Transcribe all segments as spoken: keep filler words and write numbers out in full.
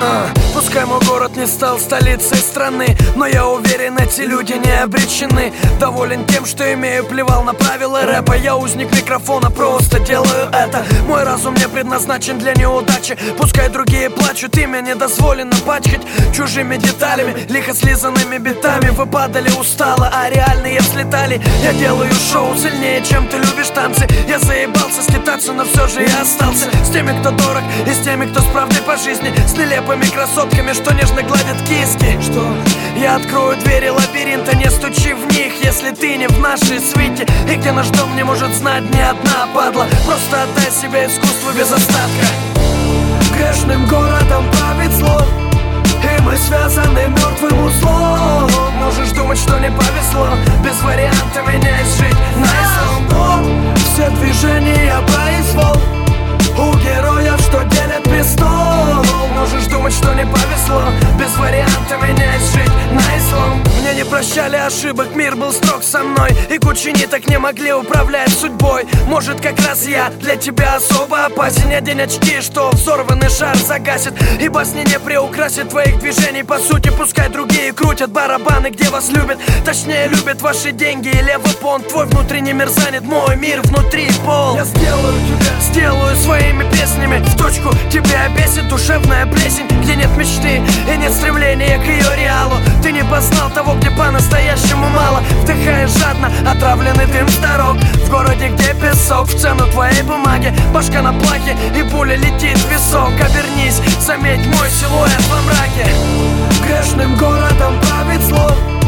А, пускай мой город не стал столицей страны, но я уверен, эти люди не обречены. Доволен тем, что имею, плевал на правила рэпа. Я узник микрофона, просто делаю это. Мой разум не предназначен для неудачи. Пускай другие плачут, имя не дозволено пачкать чужими деталями, лихо слизанными битами. Вы падали устало, а реальные взлетали. Я делаю шоу сильнее, чем ты любишь танцы. Я заебался скитаться, но все же я остался с теми, кто дорог, и с теми, кто с правдой по жизни, с нелепыми красотками, что нежно гладят киски. Что? Я открою двери лабиринта, не стучи в них, если ты не в нашей свите. И где наш дом не может знать ни одна падла. Просто отдай себя искусству без остатка. Грешным городом правит зло, и мы связаны мертвым узлом. Можешь думать, что не повезло, без варианта меняй жить на излом. Все движения произвол у героев, что делят престол. Можешь думать, что не повезло, без варианта меняй жить на излом. Мне не прощали ошибок, мир был строг со мной, и кучи ниток не могли управлять судьбой. Может, как раз я для тебя особо опасен. Одень очки, что взорванный шар загасит, и басни не приукрасит твоих движений по сути. Пускай другие крутят барабаны, где вас любят, точнее любят ваши деньги и левый понт. Твой внутренний мир занят, мой мир внутри пол. Я сделаю тебя, сделаю своими песнями в точку. Тебя бесит душевная плесень, где нет мечты и нет стремления к ее реалу. Ты не познал того, где по-настоящему мало. Вдыхаешь жадно отравленный дым с дорог, в городе, где песок в цену твоей бумаги. Башка на плахе и пуля летит в висок. Обернись, заметь мой силуэт во мраке. Грешным городом правит зло,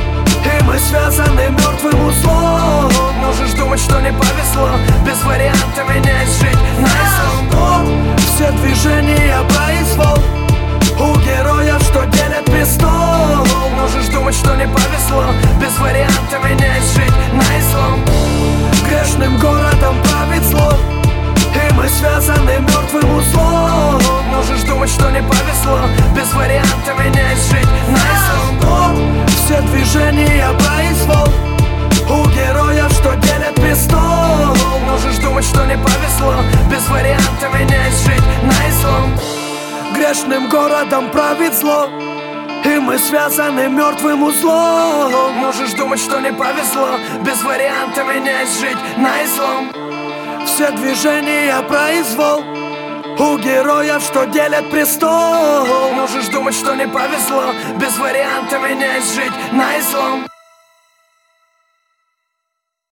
и мы связаны мертвым узлом. Можешь думать, что не повезло, без варианта меняй жить на излом. Все движения произвол у героев, что делят престол. Можешь думать, что не повезло, без варианта меняй жить на излом. Грешным городом правит зло, и мы связаны мертвым узлом. Можешь думать, что не повезло, без варианта меняй жить на излом. Все движения произвол у героев, что делят престол. Можешь думать, что не повезло, без варианта меняй жить на излом. Грешным городом правит зло, и мы связаны мертвым узлом. Можешь думать, что не повезло, без варианта меняй жить на излом. Все движения произвол у героев, что делят престол. Можешь думать, что не повезло, без варианта меняй жить на излом.